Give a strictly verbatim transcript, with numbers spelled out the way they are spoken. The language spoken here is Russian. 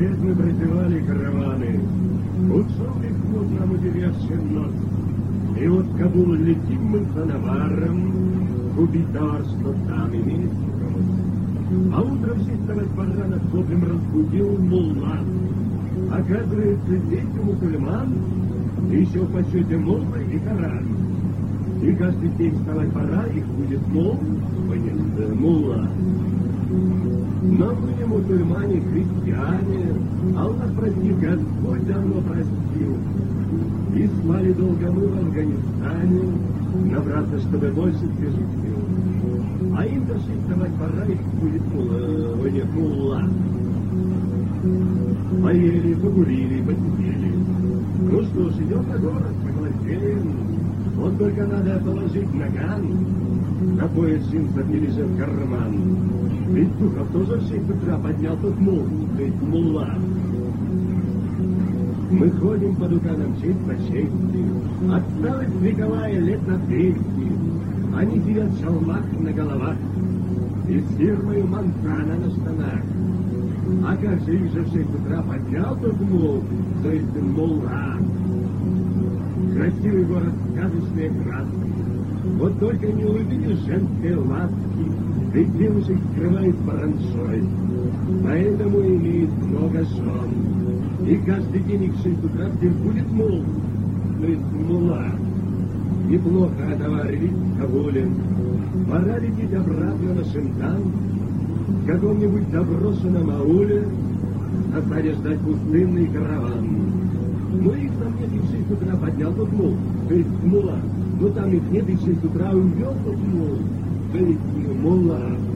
лет мы прозевали караваны. Уцелый ход нам удививший нос. И вот в Кабул летим мы за наваром, купить товар, что там имеется. А утром сестовать баранов воплем разбудил мулла. Оказывается, дети мусульман еще в почете молла и Коран. И каждый день вставать пора, их будет мол, понятно, мулла. Но мы не мусульмане, христиане, а у нас, прости, Господь давно простил. И слали долго мы в Афганистане, набраться, чтобы больше свежих сил. А им дошифтовать пора, их будет мулла, ой, нет, мулла. Поели, покурили, посидели. Ну что ж, идем на город, поглазеем. Вот только надо положить наган, на пояс джинсов не лежит карман. Ведь Духов тоже в шесть утра поднял тот мул, то есть мулла. Мы ходим по дуканам честь по чести, отсталость вековая лет на двести. Они сидят в шалмах на головах и с фирмою Монтана на штанах. А как же их же в шесть утра поднял тот мул, то есть мулла. Красивый город, сказочные краски. Вот только не увидишь женской ласки, ведь девушек скрывает бараншой. Поэтому имеет много жен. И каждый день их в шесть утра где будет мул, то есть мула. Неплохо отоварились в Кабуле. Пора лететь обратно на Шинтан, в каком-нибудь заброшенном ауле останется ждать пустынный караван. Ну их там нет, и в шесть утра поднял тот мул, то есть мула. Ну там их нет, и в шесть утра увел тот мул, то есть мула.